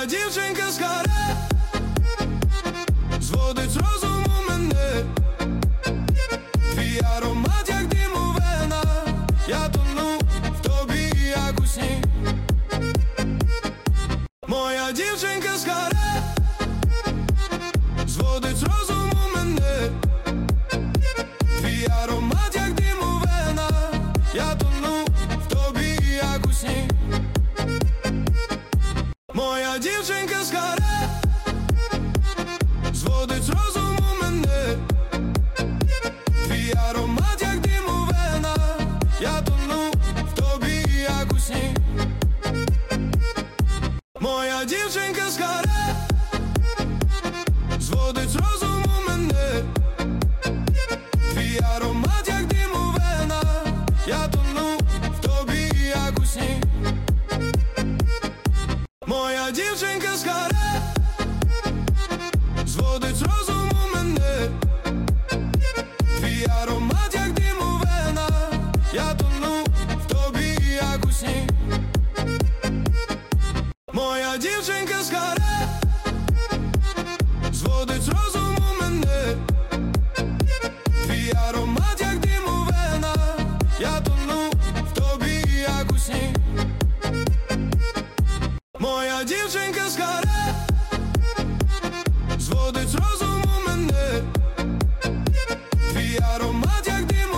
Моя дівчинка з каре зводить з розуму мене. Твій аромат, як дим у венах, я тону в тобі, як у сні. Моя дівчинка з каре зводить з розуму мене. Твій аромат, як дим у венах, я тону в тобі, як у сні. Моя дівчинка з каре зводить з розуму мене. Твій аромат, як дим у венах, я тону в тобі, як у сні. Моя дівчинка з каре зводить з розуму мене. Твій аромат, як дим у венах, я тону в тобі, як у сні. Моя дівчинка з каре зводить з розуму мене. Твій аромат, як дим у венах, я тону в тобі, як у сні. Моя дівчинка з каре зводить з розуму мене. Твій аромат, як дим у венах, я тону в тобі, як у сні. Моя дівчинка з каре зводить з розуму